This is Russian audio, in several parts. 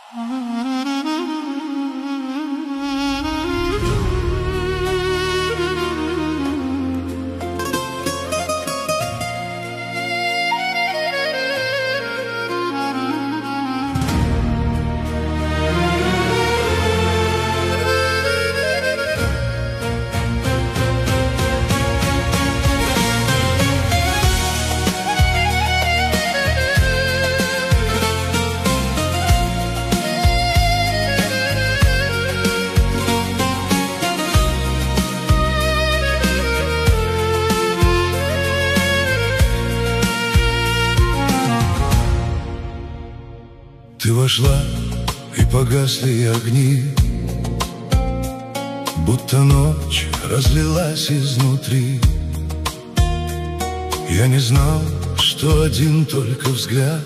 Ты вошла, и погасли огни, будто ночь разлилась изнутри. Я не знал, что один только взгляд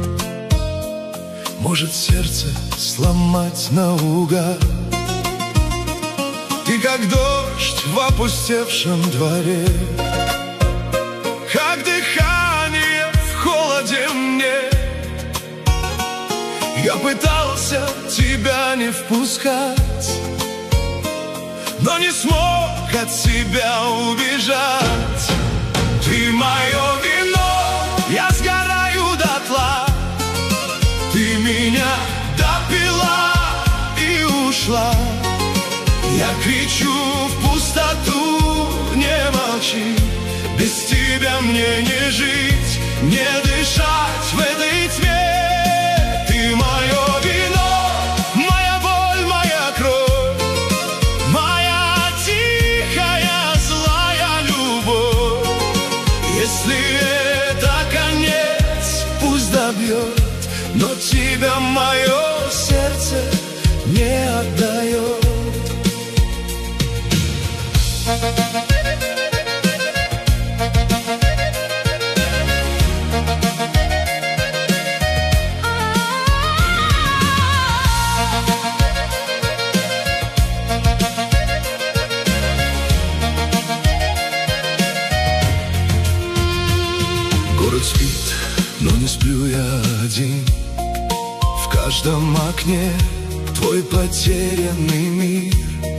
может сердце сломать наугад. Ты как дождь в опустевшем дворе, как дыхание в холоде мне. Я пытался тебя не впускать, но не смог от себя убежать. Ты мое вино, я сгораю дотла. Ты меня допила и ушла. Я кричу в пустоту, не молчи. Без тебя мне не жить, не дышать в этой тьме. Ты мое вино, моя боль, моя кровь, моя тихая злая любовь. Если это конец, пусть добьет, но тебя мое сердце не отдает. Город спит, но не сплю я один. В каждом окне твой потерянный мир.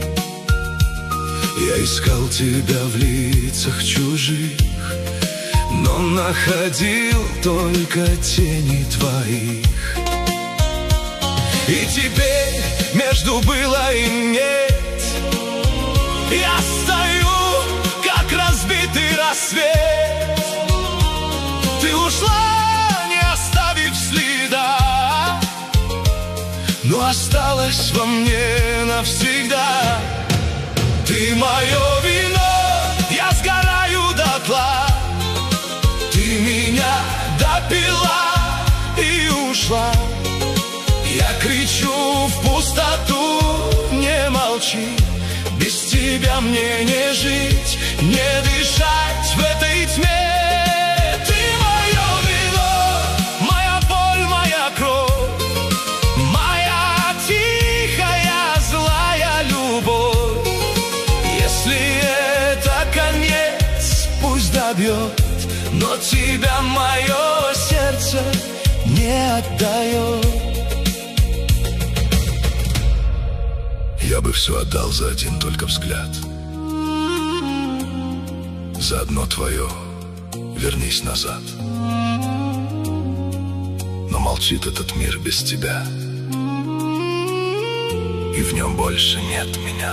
Я искал тебя в лицах чужих, но находил только тени твоих. И теперь между было и нет я стою, как разбитый рассвет. Ты ушла, не оставив следа, но осталась во мне навсегда. Ты мое вино, я сгораю дотла. Ты меня допила и ушла. Я кричу в пустоту, не молчи. Без тебя мне не жить, не дышать в этой тьме. Ты мое вино, моя боль, моя кровь, моя тихая злая любовь. Если это конец, пусть добьет, но тебя мое сердце не отдает. Я бы все отдал за один только взгляд, за одно твое вернись назад. Но молчит этот мир без тебя, и в нем больше нет меня.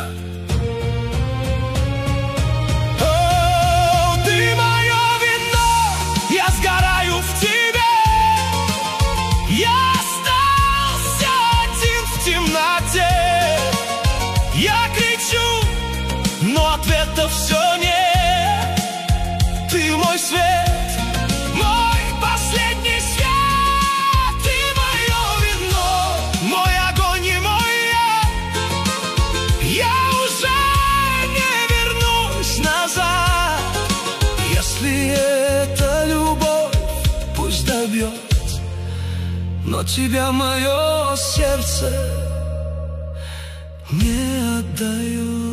О, ты мое вино, я сгораю в тебе. Я остался один в темноте. Я кричу, но ответа все нет. Ты мой свет, мой последний свет. Ты мое вино, мой огонь и мой яд. Я уже не вернусь назад. Если это любовь, пусть добьет, но тебя мое сердце не отдаю.